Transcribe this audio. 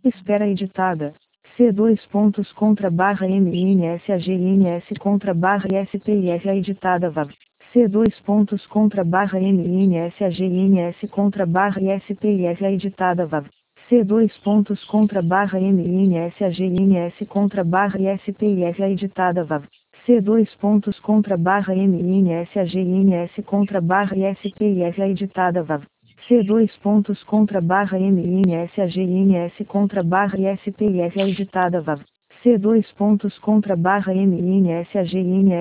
Espera editada. C dois pontos contra barra MINSAGINS contra barra SPIF editada VAV. C dois pontos contra barra MINSAGINS contra barra SPIF editada VAV. C dois pontos contra barra MINSAGINS contra barra SPIF editada VAV. C dois pontos contra barra MINSAGINS contra barra SPIF editada VAV. C dois pontos contra barra MINSAGINS contra barra SPIF editada VAV. C dois pontos contra barra MINSAGINS